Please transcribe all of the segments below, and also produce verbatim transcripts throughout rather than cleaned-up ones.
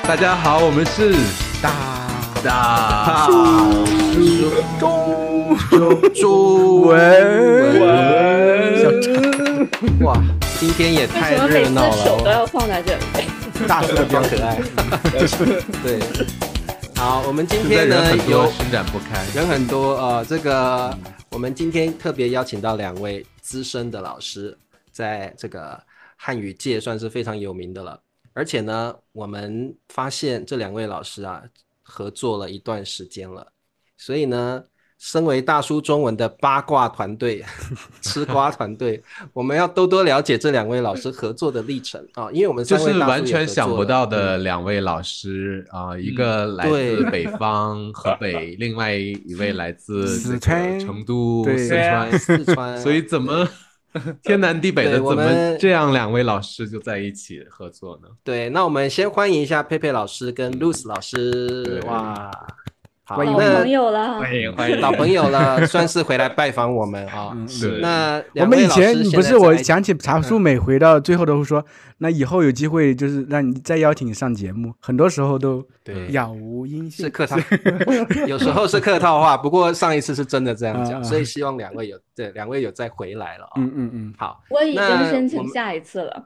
大家好，我们是大大叔中中文文小张， 哇，今天也太热闹为什么每次手都了， 要放在这里？ 大叔的比较可爱。对，好，我们今天呢人很多有伸展不开， 人很多呃，这个我们今天特别邀请到两位资深的老师，在这个汉语界算是非常有名的了。而且呢，我们发现这两位老师啊，合作了一段时间了，所以呢，身为大叔中文的八卦团队、吃瓜团队，我们要多多了解这两位老师合作的历程啊，因为我们就三位大叔是完全也合作了想不到的嗯两位老师啊、呃一个来对自北方河北，另外一位来自这个四川成都对四川， 四川， 所以怎么天南地北的， 对我怎么们这样两位老师就在一起合作呢？ 对，那我们先欢迎一下佩佩老师跟 Luz 老师， 对哇，好， 欢迎老那朋友了， 欢迎欢迎老朋友了，算是回来拜访我们啊。 嗯对那我们以两位老师前不是， 现在在我想起茶树每回到最后都会说，那以后有机会就是让你再邀请你上节目，很多时候都对杳无音信。 是客套，有时候是客套话，不过上一次是真的这样啊讲，所以希望两位有对两位有再回来了啊。 嗯嗯嗯， 好， 我已经那申我们请下一次了。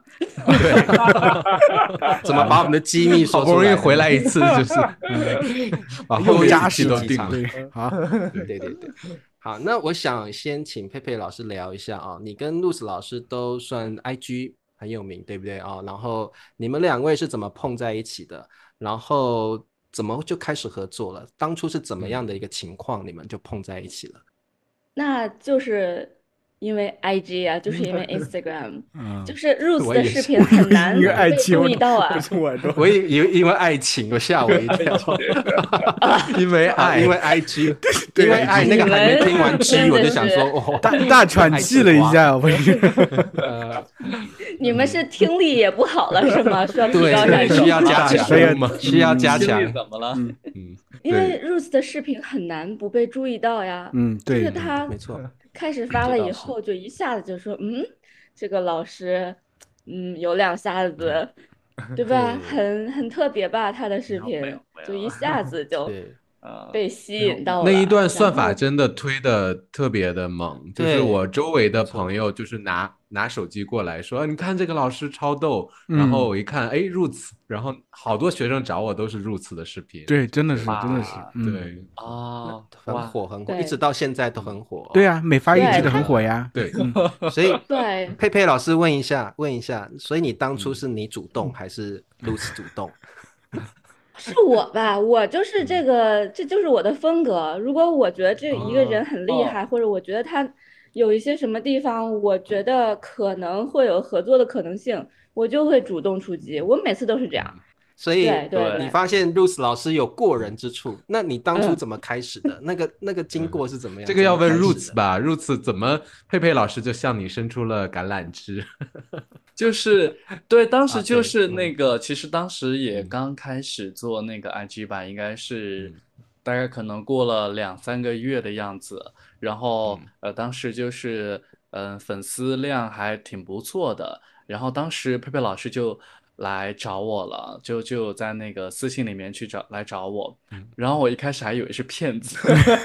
怎么把我们的机密说好不容易出来？ 回来一次，就是把后又面一扎实了期都定了。 对，好， 对对对，好，那我想先请佩佩老师聊一下啊，你跟露丝老师都算 I G 很有名，对不对啊？然后你们两位是怎么碰在一起的？然后怎么就开始合作了？当初是怎么样的一个情况，你们就碰在一起了？ 那就是因为 I G 啊，就是因为 Instagram， 嗯， 就是 Rose 我也是的视频很难因为爱被情注意到啊不。是我的， 我以以为因为爱情，我吓我一跳。 因为啊， 爱， 因为 I G， 对因为爱那个还没听完 G， 你们我就想说，哦， 大大喘气了一下，我呃， 你们是听力也不好了是吗？需要提对高一下需要加强， 所以需要加强心里。怎么了？ 嗯， 因为 Rose 的视频很难不被注意到呀。 嗯， 就对是他没错， 开始发了以这倒是后，就一下子就说，嗯，这个老师，嗯，有两下子，对吧？ 对很很特别吧，他的视频没有没有没有就一下子就对。 呃， 被吸引到了。 那一段算然后法真的推的特别的猛，就是对我周围的朋友就是拿拿手机过来说，你看这个老师超逗， 嗯然后我一看，哎，Roots，然后好多学生找我都是 Roots 的视频， 对，真的是哇真的是，嗯， 对啊， 很哇， 火很火， 对一直到现在都很火。 对啊，每发一集对都很火呀， 对， 所以对， 佩佩老师问一下，问一下，所以你当初是你主动还是 Lucy 主动？ 是我吧，我就是这个，这就是我的风格。如果我觉得这一个人很厉害，或者我觉得他有一些什么地方，我觉得可能会有合作的可能性，我就会主动出击。我每次都是这样。 所以对对对你发现 Lucy 老师有过人之处，那你当初嗯怎么开始的？那个那个经过是怎么样？ 这个要问怎么开始 Roots 的？ 吧，Roots 怎么佩佩老师就向你伸出了橄榄枝？ 就是对，当时啊对就是嗯那个，其实当时也刚开始做那个 I G 吧，应该是大概可能过了两三个月的样子，然后呃，当时就是嗯、呃粉丝量还挺不错的，然后当时佩佩老师就来找我了，就就在那个私信里面去找来找我，然后我一开始还以为是骗子，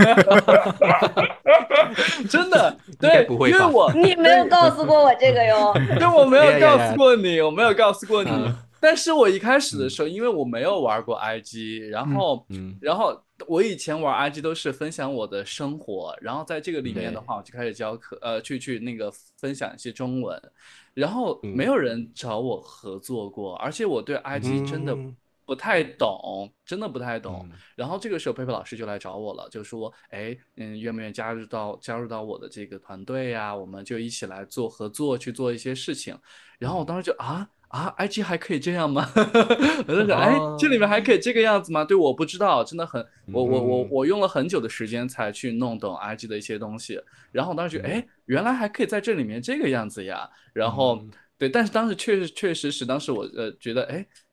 真的， 应该对， 不会吧因为我你没有告诉过我这个哟。 对，我没呀呀有告呀诉过你，我没有告诉过你。 嗯但是我一开始的时候，因为我没有玩过 I G，然后， 嗯然后我以前玩 I G 都是分享我的生活，然后在这个里面的话，我就开始教课，呃，去去那个分享一些中文，然后嗯没有人找我合作过，而且我对 I G 真的嗯不太懂，真的不太懂。 嗯然后这个时候佩佩老师就来找我了，就说，哎，嗯，愿不愿意加入到加入到我的这个团队呀？我们就一起来做合作，去做一些事情。然后我当时就啊。啊，I G 还可以这样吗？我就想，哎，这里面还可以这个样子吗？对，我不知道，真的很，我我我我用了很久的时间才去弄懂 I G 的一些东西。然后我当时觉得，哎，原来还可以在这里面这个样子呀。然后对，但是当时确实确实是当时我呃觉得，哎，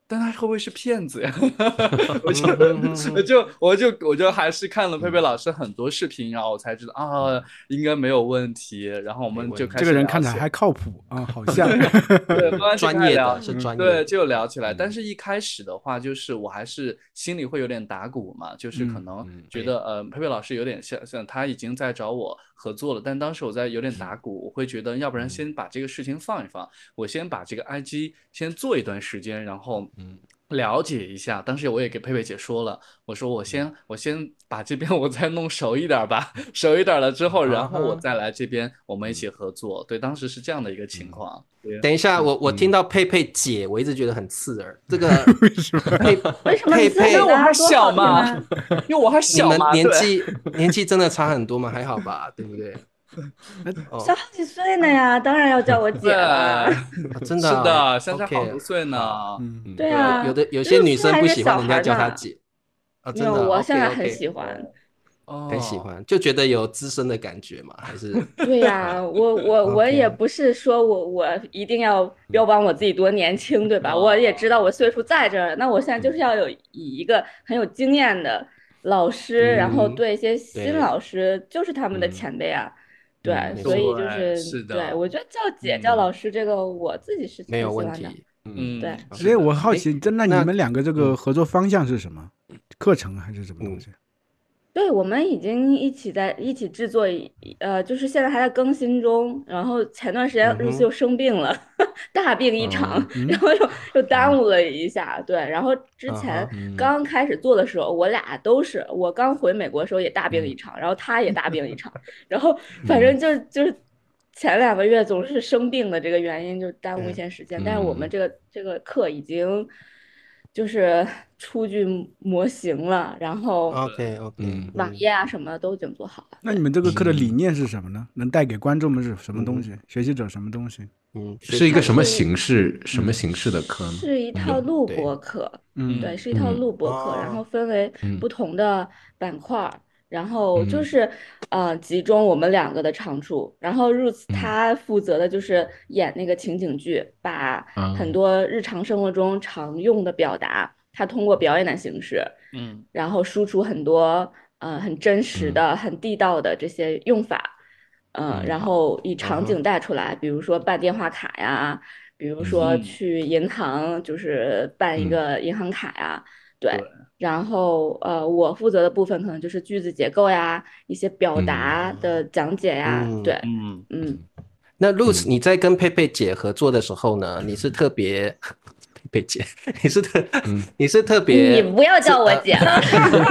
但他会不会是骗子呀？我就我就我就我就还是看了佩佩老师很多视频，然后我才知道啊，应该没有问题。然后我们就开始这个人聊起看起来还靠谱啊，好像。 对，慢慢就专业开始聊的是专业对， 的， 就聊起来。 嗯但是一开始的话，就是我还是心里会有点打鼓嘛，就是可嗯能嗯觉得呃，佩佩老师有点像像他已经在找我合作了，但当时我在有点打鼓，我会觉得要不然先把这个事情放一放，我先把这个 I G 先做一段时间，然后嗯了解一下。当时我也给佩佩姐说了，我说我先我先把这边我再弄熟一点吧，熟一点了之后，然后我再来这边我们一起合作。对，当时是这样的一个情况。对等一下，我我嗯听到佩佩姐，我一直觉得很刺耳。这个为什么？ 佩为什么你自己佩佩因为我还多好听小嘛啊？ 因为我还你们小嘛，对。 年纪年纪真的差很多吗？还好吧，对不对？哦， 小好几岁呢呀，当然要叫我姐了。 对， 啊真的是啊的，相差 OK， 好多岁呢。 好嗯， 嗯有对啊， 有的有些女生不喜欢人家叫她她姐啊， 没有， 真的我现在 OK 很 OK， 喜欢。 哦， 很喜欢，就觉得有资深的感觉嘛，还是对呀，我我我 OK 也不是说我我一定要标榜我自己多年轻，对吧？ 哦我也知道我岁数在这儿，那我现在就是要有以一个很有经验的老师，然后嗯对一些新对老师就是他们的嗯前辈啊，对， 嗯所以就对是是的对我觉得叫姐嗯叫老师这个我自己是没有很喜欢的， 问题。 嗯对。 是所以的我好奇，真那你那们两个这个合作方向是什么？课程还是什么东西？ 对，我们已经一起在一起制作一，呃，就是现在还在更新中。然后前段时间嗯哼 Ruth 又生病了，大病一场， 嗯然后又又耽误了一下。对，然后之前嗯哼嗯刚开始做的时候，我俩都是，我刚回美国的时候也大病一场，然后他也大病一场，然后反正就是就是前两个月总是生病的这个原因，就耽误一些时间。但是我们这个这个课已经就是出具模型了，然后 OK OK， 嗯网页啊什么的都已经做好了。 那你们这个课的理念是什么呢？能带给观众们是什么东西？学习者什么东西？ 嗯， 是一个什么形式？什么形式的课呢？ 是一套录对播课， 嗯对，是一套嗯录播课，然哦后分为嗯不同的板块儿，然后就嗯是呃集中我们两个的长处，然后 Ruth 嗯她负责的就是演那个情景剧，把啊很多日常生活中常用的表达，她通过表演的形式， 嗯然后输出很多呃很真实的、很地道的这些用法。嗯， 嗯然后以嗯哼场景带出来，比如说办电话卡呀，比如说嗯去银行就是办一嗯个银行卡呀，对。 对然后呃，我负责的部分可能就是句子结构呀，一些表达的讲解呀， 嗯对， 嗯嗯， 那 Ruth，你在跟佩佩姐合作的时候呢，你是特别佩佩姐，你是特你是特别你不要叫我姐了，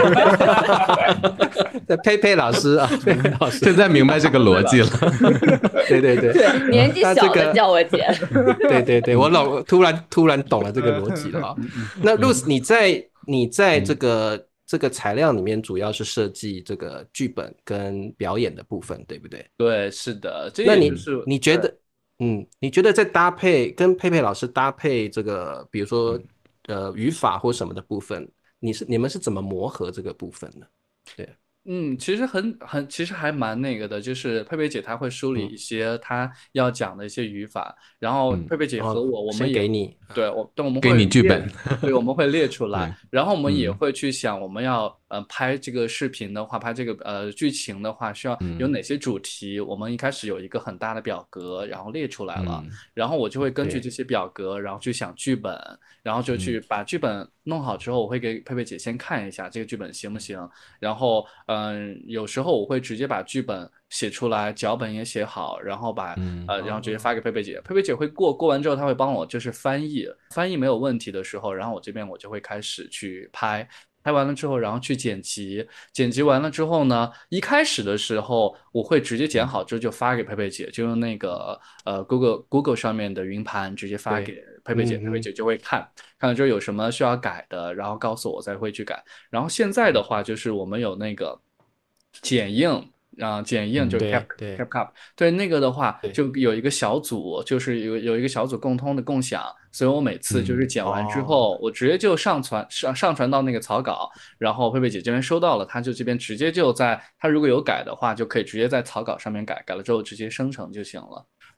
的佩佩老师啊，佩佩老师， 现在明白这个逻辑了。 对对对， 对，年纪小那这个的叫我姐， 对对对，我老突然突然懂了这个逻辑了啊。那 Ruth，你在你在这个这个材料里面主要是设计这个剧本跟表演的部分，对不对？ 对，是的，这那你也就是你觉得，嗯，你觉得在搭配跟佩佩老师搭配这个，比如说呃语法或什么的部分，你是你们是怎么磨合这个部分呢？对， 嗯，其实很很，其实还蛮那个的，就是佩佩姐她会梳理嗯一些她要讲的一些语法，然后嗯佩佩姐和哦我，我先们也给你， 对我，但我们给会列你剧本， 对，我们会列出来对， 然后我们也嗯会去想，我们要呃拍这个视频的话，拍这个呃剧情的话，需要有嗯哪些主题？我们一开始有一个很大的表格，然后列出来了， 嗯然后我就会根据对这些表格，然后去想剧本，然后就去把剧本弄好之后，我会给佩佩姐先看一下这个剧本行不行，然后嗯、有时候我会直接把剧本写出来，脚本也写好，然后把嗯呃然后直接发给佩佩姐，佩佩姐会过，过完之后她会帮我就是翻译，翻译没有问题的时候，然后我这边我就会开始去拍。拍完了之后，然后去剪辑，剪辑完了之后呢，一开始的时候我会直接剪好之后就发给佩佩姐，就用那个呃 Google Google 上面的云盘直接发对给佩佩姐， 嗯佩佩姐就会看，看了之后有什么需要改的，然后告诉我再会去改。然后现在的话就是我们有那个剪映。啊、剪映就是对 Cap 对 CapCut，对那个的话对就有一个小组，就是有有一个小组共通的共享，所以我每次就是剪完之后，我直接就上传上上传到那个草稿，然后佩佩姐这边收到了，她就这边直接就在，她如果有改的话，就可以直接在草稿上面改，改了之后直接生成就行了。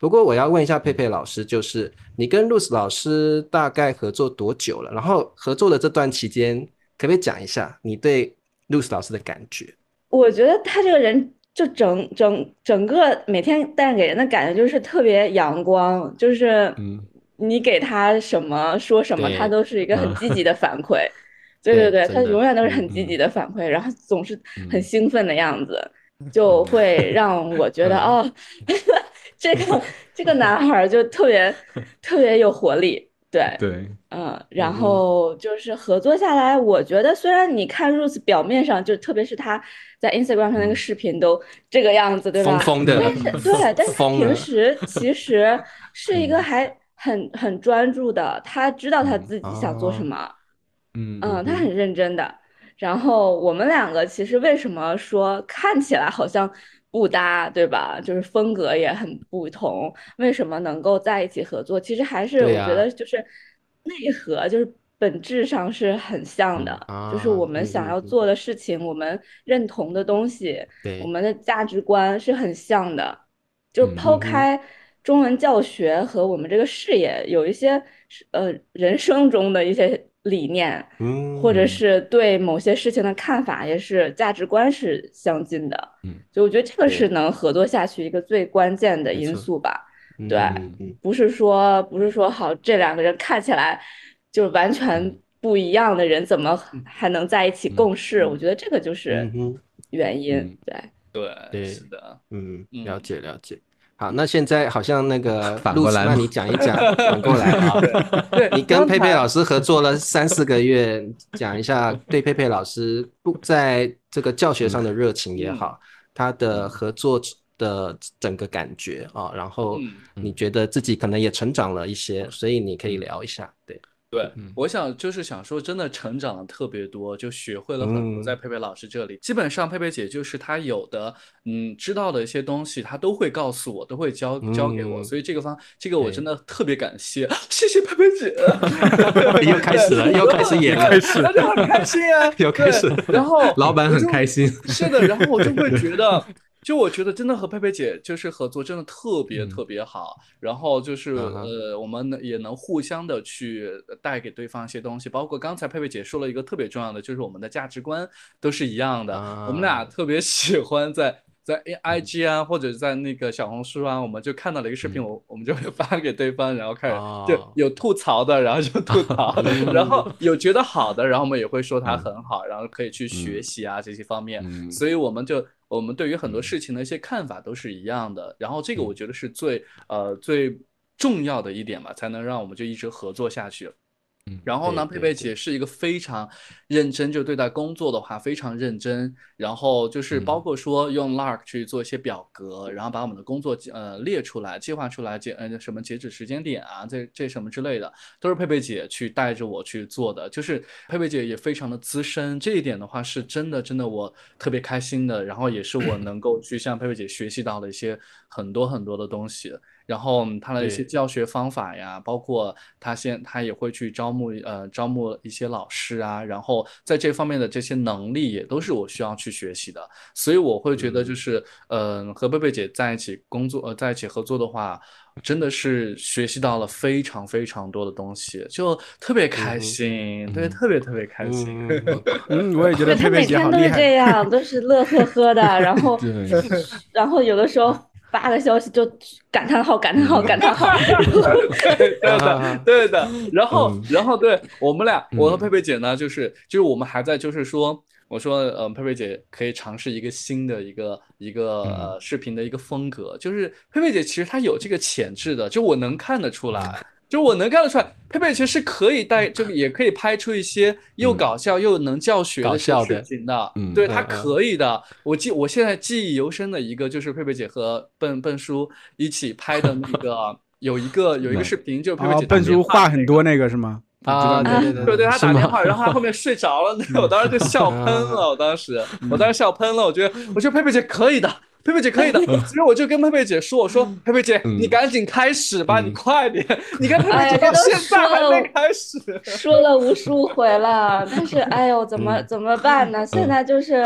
不过我要问一下佩佩老师，就是你跟露丝老师大概合作多久了？然后合作的这段期间，可不可以讲一下你对露丝老师的感觉？ 我觉得他这个人就整整整个每天带给人的感觉就是特别阳光，就是你给他什么说什么，他都是一个很积极的反馈。对对对，他永远都是很积极的反馈，然后总是很兴奋的样子，就会让我觉得哦，这个这个男孩就特别特别有活力。对对， 嗯，然后就是合作下来，我觉得虽然你看 Ruth 表面上就特别是他在 Instagram 上那个视频都这个样子，对吧？ 疯疯的， 但是对，但是他平时其实是一个还很很专注的，他知道他自己想做什么， 嗯嗯，他很认真的。然后我们两个其实为什么说看起来好像不搭，对吧？就是风格也很不同，为什么能够在一起合作？其实还是我觉得就是内核，就是本质上是很像的，就是我们想要做的事情，我们认同的东西，我们的价值观是很像的。就抛开中文教学和我们这个事业，有一些呃人生中的一些理念，或者是对某些事情的看法，也是价值观是相近的。嗯，所以我觉得这个是能合作下去一个最关键的因素吧。对，不是说不是说好这两个人看起来就是完全不一样的人，怎么还能在一起共事？我觉得这个就是原因。对对对， 是的， 嗯，了解了解。好，那现在好像那个露丝， 反过来那你讲一讲，反过来啊。 对， 你跟佩佩老师合作了三四个月，讲一下对佩佩老师不在这个教学上的热情也好，嗯、他的合作的整个感觉啊，然后你觉得自己可能也成长了一些，所以你可以聊一下，对。 对，嗯、我想就是想说，真的成长了特别多，就学会了很多。在佩佩老师这里，嗯、基本上佩佩姐就是她有的，嗯，知道的一些东西，她都会告诉我，都会教教给我。嗯、所以这个方，这个我真的特别感谢，谢谢佩佩姐。 又开始了，又开始演了， 开始，那就很开心啊， 又开始。 然后老板很开心， 是的，然后我就会觉得。就我觉得真的和佩佩姐就是合作真的特别特别好，嗯、然后就是呃我们也能互相的去带给对方一些东西，包括刚才佩佩姐说了一个特别重要的，就是我们的价值观都是一样的，啊、我们俩特别喜欢在在 I G 啊或者在那个小红书啊，我们就看到了一个视频，我、嗯、我们就会发给对方，然后开始就有吐槽的，然后就吐槽，然后有觉得好的，然后我们也会说他很好，然后可以去学习啊、嗯、这些方面，嗯、所以我们就。我们对于很多事情的一些看法都是一样的，然后这个我觉得是最呃最重要的一点吧，才能让我们就一直合作下去。然后呢，佩佩姐是一个非常认真，就对待工作的话非常认真。然后就是包括说用 Lark 去做一些表格，然后把我们的工作呃列出来、计划出来，截呃什么截止时间点啊，这这什么之类的，都是佩佩姐去带着我去做的。就是佩佩姐也非常的资深，这一点的话是真的真的我特别开心的。然后也是我能够去向佩佩姐学习到的一些很多很多的东西。然后他的一些教学方法呀，包括他现他也会去招募呃招募一些老师啊，然后在这方面的这些能力也都是我需要去学习的，所以我会觉得就是嗯、呃、和贝贝姐在一起工作呃在一起合作的话，真的是学习到了非常非常多的东西，就特别开心，嗯、对，特别特别开心。 嗯，嗯我也觉得佩佩姐好厉害。 他每天都是这样，都是乐呵呵的，然后然后有的时候。发个消息就感叹号感叹号感叹号， 对的对的，然后、嗯、然后对我们俩，我和佩佩姐呢，就是就是我们还在就是说，我说呃佩佩姐可以尝试一个新的一个一个呃视频的一个风格，就是佩佩姐其实她有这个潜质的，就我能看得出来。就我能看得出来，佩佩其实是可以带，这个也可以拍出一些又搞笑又能教学的事情的，嗯、对，她可以的。我记我现在记忆犹深的一个就是佩佩姐和笨笨叔一起拍的那个，有一个有一个视频，就佩佩姐、那个哦、笨叔话很多那个是吗？ 啊，对对对， 对对，他打电话，然后他后面睡着了，那个我当时就笑喷了，我当时我当时笑喷了，我觉得我觉得佩佩姐可以的。佩佩姐可以的，所以我就跟佩佩姐说：“我说佩佩姐，你赶紧开始吧，你快点！你看佩佩姐到现在还没开始， 说了无数回了，但是哎呦，怎么怎么办呢？现在就是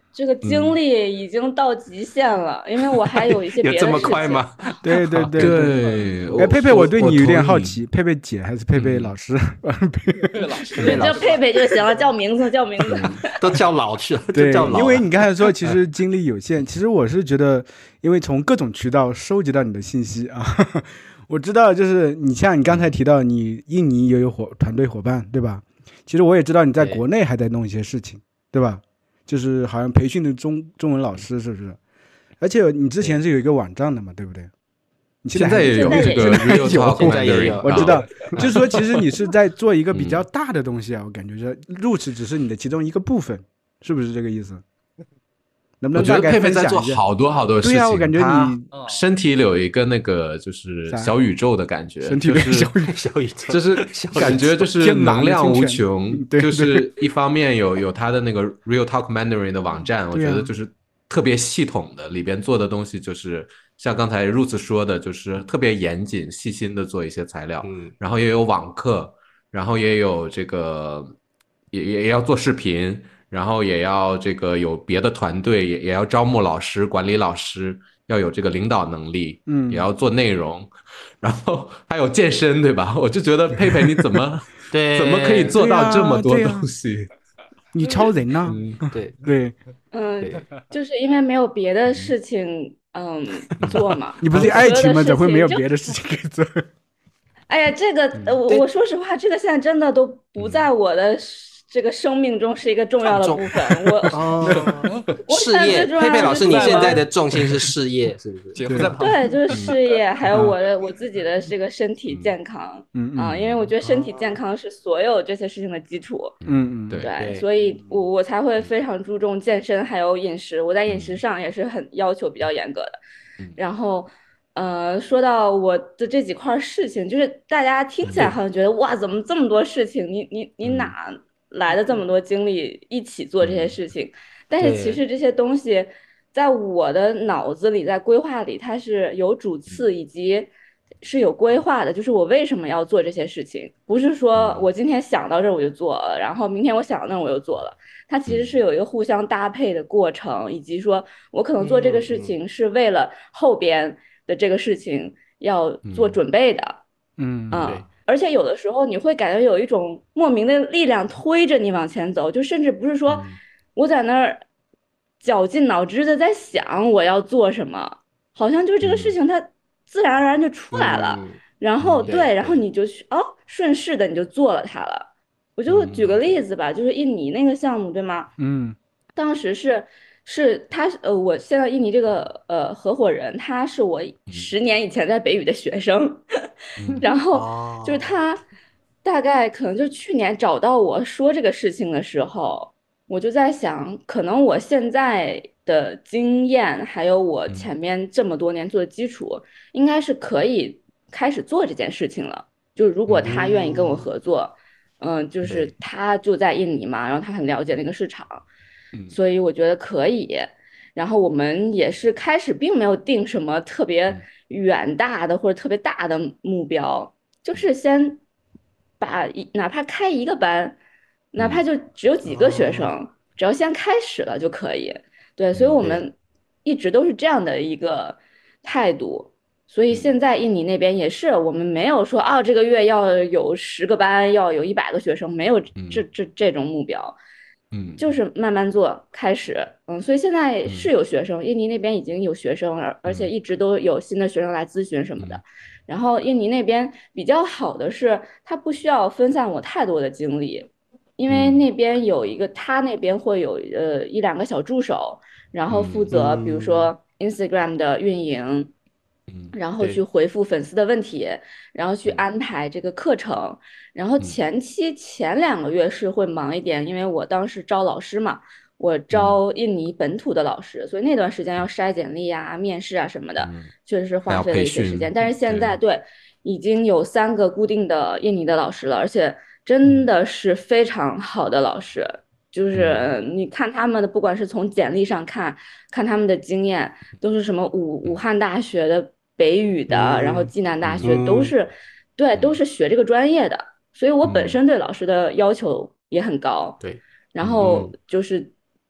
这个精力已经到极限了，因为我还有一些别的有这么事情。 快吗？ 对对对对， 哎，佩佩，我对你有点好同意。 奇，佩佩姐还是佩佩老师？ 对老师， 对，叫佩佩就行了，叫名字叫名字。 都叫老去了， 对， 就叫老了。 因为你刚才说其实精力有限，其实我是觉得，因为从各种渠道收集到你的信息啊，我知道就是你像你刚才提到你印尼也有伙团队伙伴，对吧？其实我也知道你在对国内还在弄一些事情，对吧？就是好像培训的中中文老师，是不是？而且你之前是有一个网站的嘛，对不对？你现在也有这个 Real Talk 现在也有 Mandarin， 我知道啊， 就是说，其实你是在做一个比较大的东西啊，我感觉是入池只是你的其中一个部分，是不是这个意思？能不我能大概觉得佩佩在分享一下？ 做好多好多事情。 对啊我感觉他你身体里有一个那个就是啥小宇宙的感觉， 身体就是里小宇小宇宙， 就是感觉就是天马能量无流星穷拳，对就是一方面有有他的那个 Real Talk Mandarin 的网站，我对啊觉得就是特别系统的，里边做的东西就是像刚才 Ruth 说的，就是特别严谨细心的做一些材料， 嗯， 然后也有网课，然后也有这个也也也要做视频，然后也要这个有别的团队，也也要招募老师、管理老师，要有这个领导能力， 嗯也要做内容，然后还有健身，对吧？我就觉得佩佩你怎么对， 怎么可以做到这么多对啊东西？ 你超人呐、 嗯， 对对， 嗯对， 就是因为没有别的事情，嗯，做嘛。 你不是所有的爱情吗？ 事怎么会没有情就别的事情可以做？ 哎呀，这个呃，我对我说实话，这个现在真的都不嗯在我的这个生命中是一个重要的部分。我哦， 我事业， 现在最重要佩佩老师，你的就是现在的重心是事业，是不是？ 姐夫在旁边。 对，就是事业，还有嗯我的我自己的这个身体健康嗯啊， 嗯因为我觉得身体健康是所有这些事情的基础。 嗯嗯， 对对， 对所以我我才会非常注重健身，还有饮食。我在饮食上也是很要求比较严格的。 嗯然后，呃，说到我的这几块事情，就是大家听起来好像觉得哇，怎么这么多事情？你你你嗯哪来的这么多精力一起做这些事情？但是其对实这些东西在我的脑子里，在规划里，它是有主次以及是有规划的。就是我为什么要做这些事情，不是说我今天想到这儿我就做了，然后明天我想到那儿我就做了。它其实是有一个互相搭配的过程，以及说我可能做这个事情是为了后边的这个事情要做准备的。 嗯啊、 对而且有的时候你会感觉有一种莫名的力量推着你往前走，就甚至不是说我在那儿绞尽脑汁的在想我要做什么，好像就是这个事情它自然而然就出来了。 嗯然后嗯对， 对然后你就去哦，顺势的你就做了它了。我就举个例子吧，就是印尼那个项目，对吗？ 嗯当时是是他呃，我现在印尼这个呃合伙人，他是我十年以前在北语的学生，然后哦就是他大概可能就去年找到我说这个事情的时候，我就在想，可能我现在的经验还有我前面这么多年做的基础，应该是可以开始做这件事情了。就如果他愿意跟我合作。嗯，就是对他就在印尼嘛，然后他很了解那个市场， 嗯所以我觉得可以。然后我们也是开始并没有定什么特别远大的或者特别大的目标，就是先把一哪怕开一个班，哪怕就只有几个学生，只要先开始了就可以。对，所以我们一直都是这样的一个态度。所以现在印尼那边也是，我们没有说啊，这个月要有十个班，要有一百个学生，没有这这这种目标， 嗯， 就是慢慢做，开始，嗯，所以现在是有学生，印尼那边已经有学生，而而且一直都有新的学生来咨询什么的。然后印尼那边比较好的是，他不需要分散我太多的精力，因为那边有一个，他那边会有呃一两个小助手，然后负责比如说 Instagram 的运营。然后去回复粉丝的问题，然后去安排这个课程，然后前期前两个月是会忙一点，因为我当时招老师嘛，我招印尼本土的老师，所以那段时间要筛简历啊、面试啊什么的，确实是花费了一些时间。但是现在对，已经有三个固定的印尼的老师了，而且真的是非常好的老师。就是你看他们的，不管是从简历上看，看他们的经验，都是什么武武汉大学的、北语的， 嗯、 然后暨南大学、嗯、都是，对，都是学这个专业的。所以我本身对老师的要求也很高。 对， 然后就是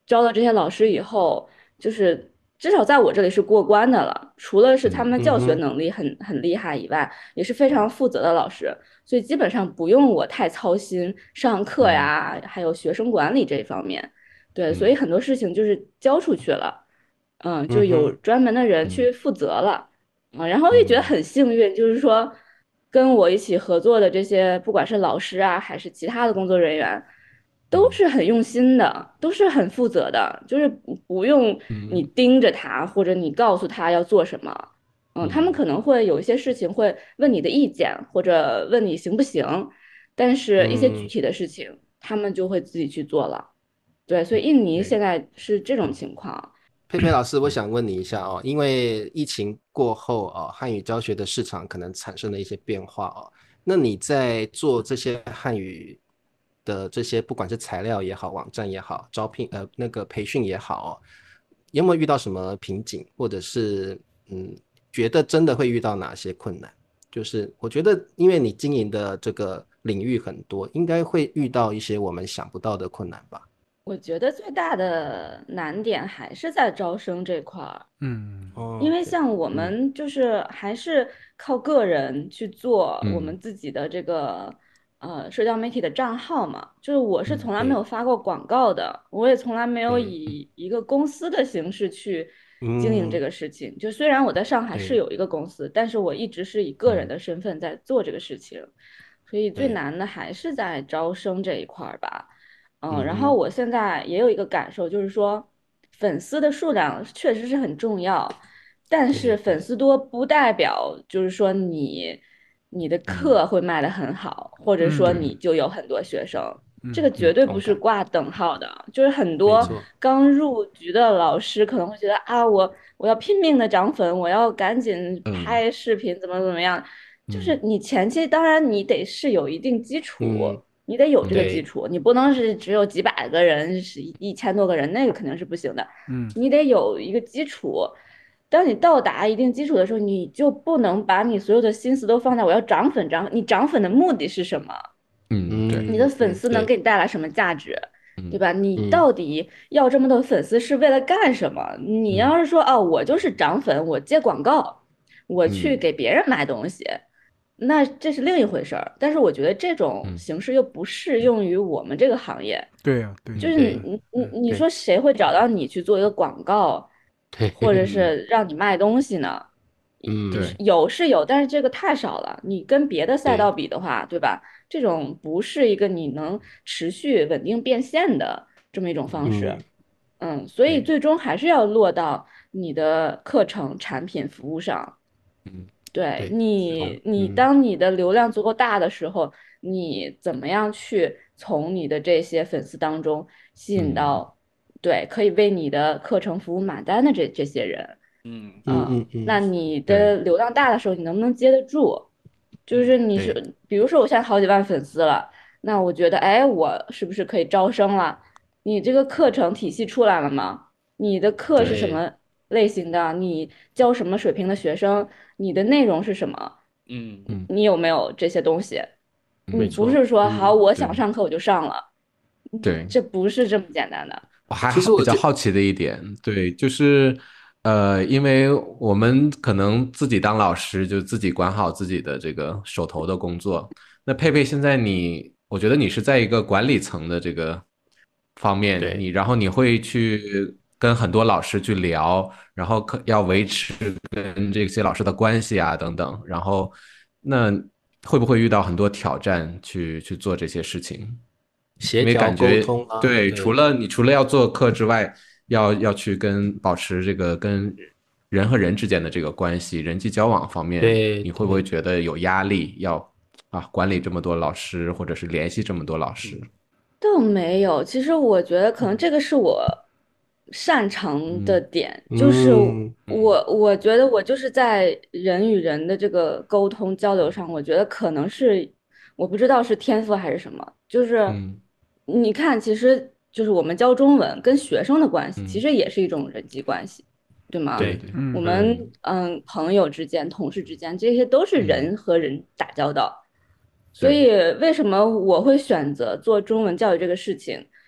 招了这些老师以后，就是至少在我这里是过关的了。除了是他们的教学能力很很厉害以外，也是非常负责的老师，所以基本上不用我太操心上课呀，还有学生管理这一方面。对，所以很多事情就是交出去了，嗯，就有专门的人去负责了。啊，然后也觉得很幸运，就是说跟我一起合作的这些，不管是老师啊，还是其他的工作人员，都是很用心的，都是很负责的，就是不用你盯着他，或者你告诉他要做什么。嗯，他们可能会有一些事情会问你的意见，或者问你行不行，但是一些具体的事情，他们就会自己去做了。对，所以印尼现在是这种情况。 佩佩老师，我想问你一下哦，因为疫情过后哦，汉语教学的市场可能产生了一些变化哦。那你在做这些汉语的这些，不管是材料也好，网站也好，招聘呃那个培训也好哦，有没有遇到什么瓶颈，或者是嗯，觉得真的会遇到哪些困难？就是我觉得，因为你经营的这个领域很多，应该会遇到一些我们想不到的困难吧？ 我觉得最大的难点还是在招生这块儿， 嗯， 因为哦， 像我们就是还是靠个人去做我们自己的这个呃社交媒体的账号嘛，就是我是从来没有对， 发过广告的，我也从来没有对， 以一个公司的形式去经营这嗯， 个事情。就虽然我在上海是对， 有一个公司，但是我一直是以个人的身份在做这个事情，所以最对， 难的还是在招生这一块儿吧。嗯，然后嗯哼， 我现在也有一个感受，就是说粉丝的数量确实是很重要，但是对对， 粉丝多不代表就是说你你的嗯课会卖得很好，或者说嗯你就有很多学生，这嗯个绝对不同感， 是挂等号的。就是很多没错， 刚入局的老师可能会觉得啊，我我要拼命的涨粉，我要赶紧嗯拍视频，怎么怎么样，就是嗯你前期当然你得是有一定基础。 嗯， 你得有这个基对， 础，你不能是只有几百个人，是一千多个人，那个肯定是不行的。 嗯你得有一个基础。当你到达一定基础的时候，你就不能把你所有的心思都放在我要涨粉涨。你涨粉的目的是什么？ 嗯，对， 你的嗯粉丝能嗯对， 给你带来什么价值？对嗯吧？你嗯到底要这么多粉丝是为了干什么？你嗯要是说哦，我就是涨粉，我接广告，我去嗯给别人卖东西，那这是另一回事儿。但是我觉得这种嗯形式又不适用于我们这个行业。 对呀，对呀， 就是对你你嗯你对说谁会找到你去做一个广告， 对， 或者嗯是让你卖东西呢？ 嗯对， 有是有，但是这个太少了。你跟别的赛道对， 比的话，对吧？这种不是一个你能持续稳定变现的这么一种方式。 嗯嗯，所以对， 最终还是要落到你的课程、产品、服务上。 嗯对对，同你，你嗯当你的流量足够大的时候，你怎么样去从你的这些粉丝当中吸引嗯到，对，可以为你的课程服务买单的这这些人？ 嗯嗯嗯， 嗯嗯， 那你对， 的流量大的时候，你能不能接得住？就是你对， 是，比如说我现在好几万粉丝了，那我觉得，哎，我是不是可以招生了？你这个课程体系出来了吗？你的课是什对， 么类型的？你教什么水平的学生？你的内容是什么？ 嗯嗯你有没有这些东西？你嗯没错， 不是说好， 嗯， 我想对上课我就上了， 对。 这不是这么简单的。 我还好比较其实我觉好奇的一点，对，就是呃，因为我们可能自己当老师，就自己管好自己的这个手头的工作。那佩佩，现在你，我觉得你是在一个管理层的这个方面， 对， 你然后你会去跟很多老师去聊，然后可要维持跟这些老师的关系啊等等，然后那会不会遇到很多挑战去去做这些事情？因为协调沟感觉通啊， 对，除对， 了你除了要做课之外，要要去跟保持这个跟人和人之间的这个关系、人际交往方面， 对你会不会对， 觉得有压力？要啊，管理这么多老师，或者是联系这么多老师？ 倒没有，其实我觉得可能这个是我擅长的嗯点，就是嗯嗯我我觉得我就是在人与人的这个沟通交流上，我觉得可能是我不知道是天赋还是什么，就是嗯你看，其实就是我们教中文跟学生的关系，其嗯， 实也是一种人际关系，对吗？ 对， 对对， 我嗯们嗯嗯，朋友之间、同事之间，这些都是嗯人和人打交道。所对， 以为什么我会选择做中文教育这个事情？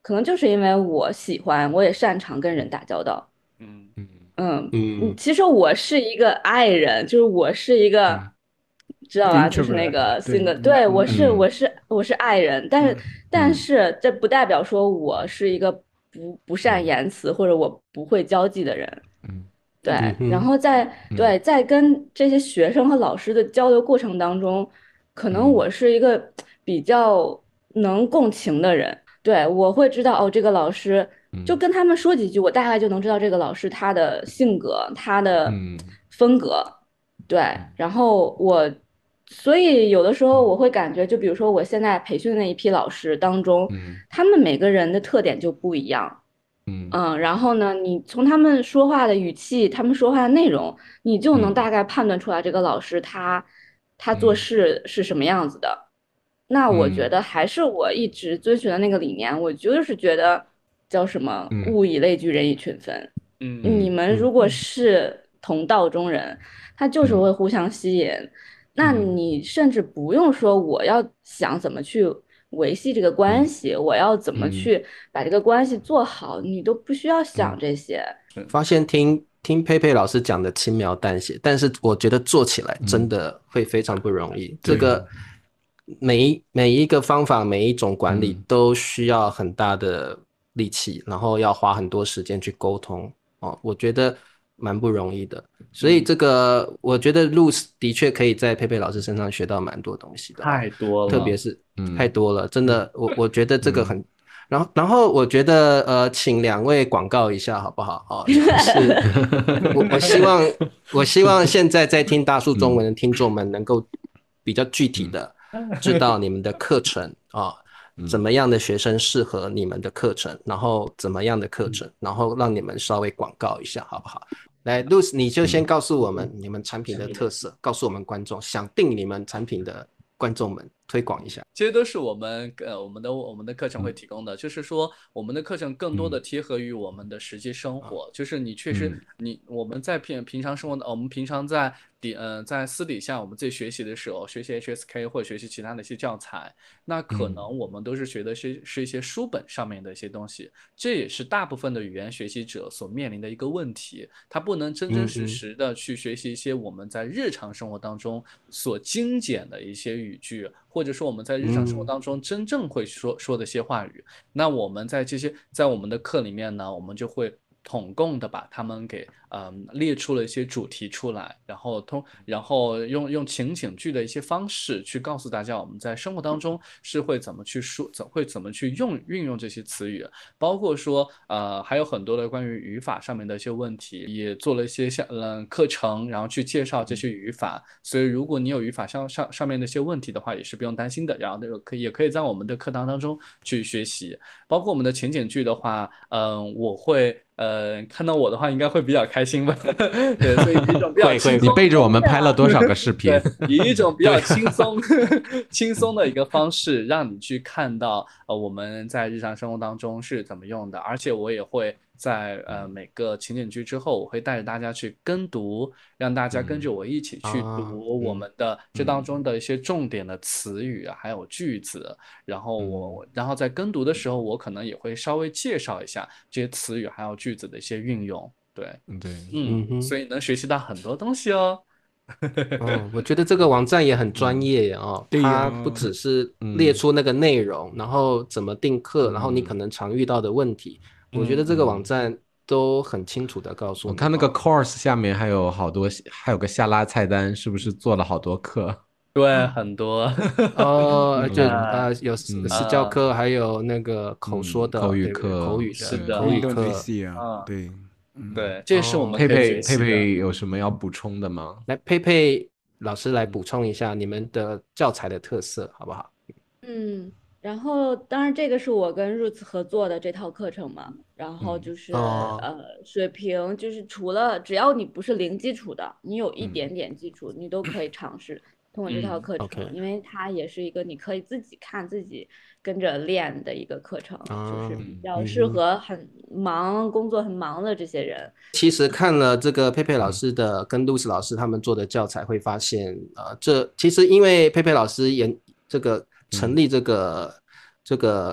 可能就是因为我喜欢，我也擅长跟人打交道。 嗯嗯嗯嗯其实我是一个 I 人，就是我是一个， 嗯知道吧？就是那 introvert， 个对性格，对，我是嗯我是我是 I 人，但是但嗯是这不代表说我是一个不不善言辞或者我不会交际的人。 嗯对， 嗯哼然后在嗯对在跟这些学生和老师的交流过程当中，可能嗯我是一个比较能共情的人。对，我会知道哦，这个老师就嗯跟他们说几句，我大概就能知道这个老师他的性格、他的嗯风格。对，然后我，所以有的时候我会感觉，就比如说我现在培训的那一批老师当中， 嗯他们每个人的特点就不一样。 嗯嗯，然后呢，你从他们说话的语气，他们说话的内容，你就能嗯大概判断出来这个老师他他做嗯事是什么样子的。那我觉嗯得还是我一直遵循的那个理念，我就是觉得叫什么嗯物以类聚，人以群分。 嗯你们如果是同道中人，他就是会互相吸引。那你甚至不用说我要想怎么去维系这个关系，我要怎么去把这个关系做好，你都不需要想这些。 发现听听佩佩老师讲的轻描淡写，但是我觉得做起来真的会非常不容易。这个每一每一个方法，每一种管理都需要很大的力气，然后要花很多时间去沟通哦，我觉得蛮不容易的。所以这个，我觉得露丝的确可以在佩佩老师身上学到蛮多东西的哦， 太多了， 特别是嗯太多了，真的，我我觉得这个很。然后，然后我觉得，呃，请两位广告一下好不好？哦，就是我我希望，我希望现在在听大树中文的听众们能够比较具体的知道你们的课程啊，怎么样的学生适合你们的课程，然后怎么样的课程，然后让你们稍微广告一下好不好？来 ，Luz， 你就先告诉我们你们产品的特色，告诉我们观众，想订你们产品的观众们推广一下。 这些都是我们呃我们的我们的课程会提供的，就是说我们的课程更多的贴合于我们的实际生活，就是你确实你我们在平平常生活的，我们平常在底呃在私底下我们自己学习的时候，学习 H S K 或者学习其他的一些教材，那可能我们都是学的是是一些书本上面的一些东西，这也是大部分的语言学习者所面临的一个问题，他不能真真实实的去学习一些我们在日常生活当中所精简的一些语句，或者说我们在日常生活当中真正会说说的一些话语，那我们在这些在我们的课里面呢，我们就会统共的把他们给嗯列出了一些主题出来，然后通然后用用情景剧的一些方式去告诉大家我们在生活当中是会怎么去说，怎会怎么去用运用这些词语，包括说呃还有很多的关于语法上面的一些问题，也做了一些像嗯课程，然后去介绍这些语法，所以如果你有语法上上上面的一些问题的话，也是不用担心的，然后那个可以也可以在我们的课堂当中去学习，包括我们的情景剧的话，嗯我会。呃，看到我的话应该会比较开心吧？对，所以以一种比较轻松， 你背着我们拍了多少个视频？ 对，以一种比较轻松、轻松的一个方式，让你去看到呃我们在日常生活当中是怎么用的，而且我也会在呃每个情景剧之后，我会带着大家去跟读，让大家跟着我一起去读我们的这当中的一些重点的词语啊，还有句子，然后我然后在跟读的时候，我可能也会稍微介绍一下这些词语还有句子的一些运用。对， 对， 嗯，所以能学习到很多东西哦。 哦，我觉得这个网站也很专业哦， 对呀它不只是列出那个内容，然后怎么定课，然后你可能常遇到的问题，我觉得这个网站都很清楚的告诉你。 我看那个 course 下面还有好多，还有个下拉菜单，是不是做了好多课？ 对，很多哦，就嗯呃有私私教课，还有那个口说的、 嗯口语对不对课口语是的口语课运动这。些啊啊， 对， 对，这也是我们佩佩可以学习的。 佩佩有什么要补充的吗？ 来，佩佩老师来补充一下你们的教材的特色，好不好？ 嗯，然后当然这个是我跟 Roots 合作的这套课程嘛，然后就是、 哦呃水平就是除了只要你不是零基础的，你有一点点基础，你都可以尝试通过这套嗯课程， OK 因为它也是一个你可以自己看自己跟着练的一个课程，就是比较适合很忙工作很忙的这些人。 其实看了这个佩佩老师的跟露丝老师他们做的教材，会发现，呃，这其实因为佩佩老师研这个成立这个、这个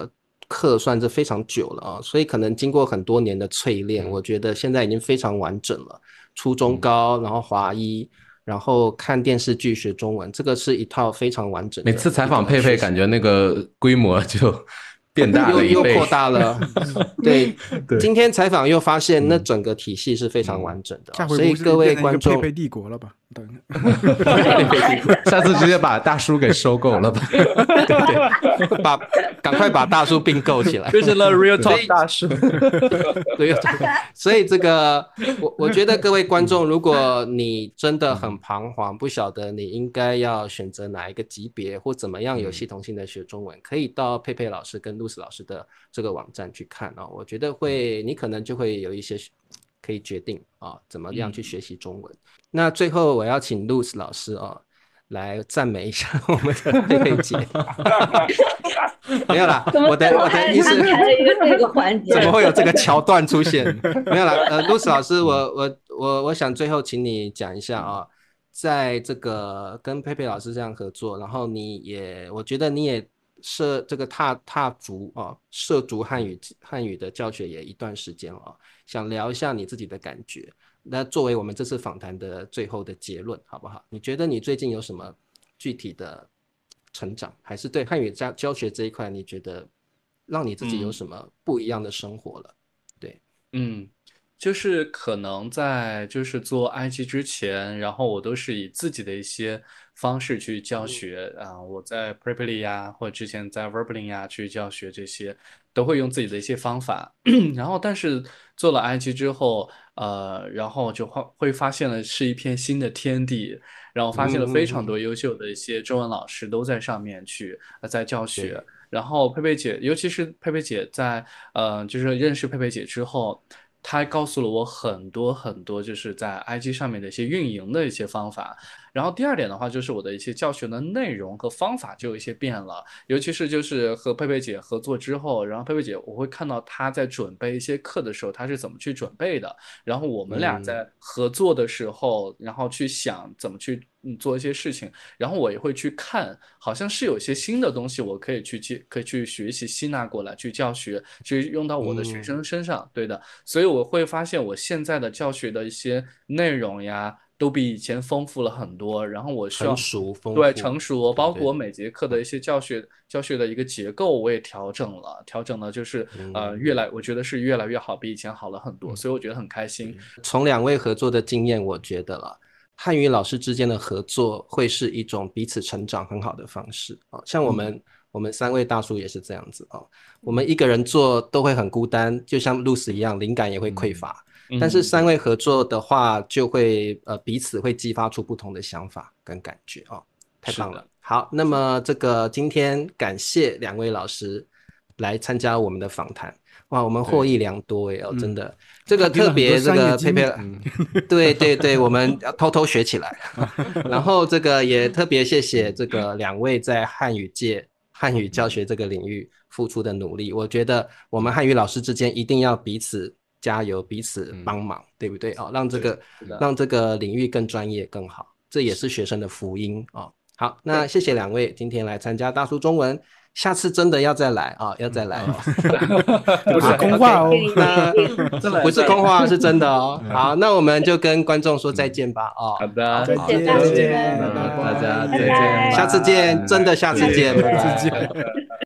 课算是非常久了啊，所以可能经过很多年的淬炼，我觉得现在已经非常完整了。初中高，然后华一，然后看电视剧学中文，这个是一套非常完整的。 每次采访佩佩，感觉那个规模就变大了一倍， 又又扩大了。对， 对今天采访又发现，那整个体系是非常完整的。 下所以各位观众， 佩佩帝国了吧？ 下次直接把大叔给收购了吧？ 对对，把赶快把大叔并购起来， 变成了 Real Talk 大叔。 对，所以这个我我觉得各位观众，如果你真的很彷徨，不晓得你应该要选择哪一个级别或怎么样有系统性的学中文，可以到佩佩老师跟露丝老师的这个网站去看哦。我觉得会，你可能就会有一些可以决定啊，怎么样去学习中文。嗯、那最后我要请露丝老师哦。来赞美一下我们的佩佩姐。没有啦，我的我的意思，怎么会有这个桥段出现？没有啦，呃，露丝老师，我我我我想最后请你讲一下啊，在这个跟佩佩老师这样合作，然后你也，我觉得你也涉这个踏踏足啊，涉足汉语汉语的教学也一段时间啊，想聊一下你自己的感觉。那作为我们这次访谈的最后的结论，好不好？你觉得你最近有什么具体的成长，还是对汉语教教学这一块，你觉得让你自己有什么不一样的生活了？嗯、对， 嗯，就是可能在就是做 I G 之前，然后我都是以自己的一些方式去教学啊、呃，我在 Preply 呀，或者之前在 Verbly 呀去教学，这些都会用自己的一些方法。然后，但是做了 I G 之后，呃，然后就会会发现了是一片新的天地，然后发现了非常多优秀的一些中文老师都在上面去、呃、在教学。然后佩佩姐，尤其是佩佩姐在呃，就是认识佩佩姐之后。他告诉了我很多很多，就是在 I G 上面的一些运营的一些方法。然后第二点的话，就是我的一些教学的内容和方法就有一些变了，尤其是就是和佩佩姐合作之后，然后佩佩姐我会看到她在准备一些课的时候，她是怎么去准备的。然后我们俩在合作的时候，嗯、然后去想怎么去嗯做一些事情，然后我也会去看，好像是有些新的东西我可以去接，可以去学习吸纳过来去教学，去用到我的学生身上。嗯、对的，所以我会发现我现在的教学的一些内容呀。都比以前丰富了很多，然后我需要成熟丰富， 对成熟，包括我每节课的一些教学教学的一个结构，我也调整了，调整了就是、嗯、呃越来我觉得是越来越好，比以前好了很多，嗯、所以我觉得很开心。 从两位合作的经验，我觉得了汉语老师之间的合作会是一种彼此成长很好的方式啊，像我们、嗯、我们三位大叔也是这样子啊，我们一个人做都会很孤单，就像露丝一样，灵感也会匮乏。嗯但是三位合作的话，就会呃彼此会激发出不同的想法跟感觉哦，太棒了。好，那么这个今天感谢两位老师来参加我们的访谈，哇，我们获益良多耶哦，嗯、真的，这个特别这个佩佩，嗯、对对对，我们要偷偷学起来。然后这个也特别谢谢这个两位在汉语界、汉语教学这个领域付出的努力，我觉得我们汉语老师之间一定要彼此。加油，彼此帮忙，嗯、对不对？哦，让这个让这个领域更专业、更好，这也是学生的福音哦。好，那谢谢两位今天来参加大叔中文，下次真的要再来啊、哦，要再来哦， 不是空话哦， 那不是空话，是真的哦。好，那我们就跟观众说再见吧。哦， 好的， 再见， 再见，大家再见， 下次见，真的下次见， 再见。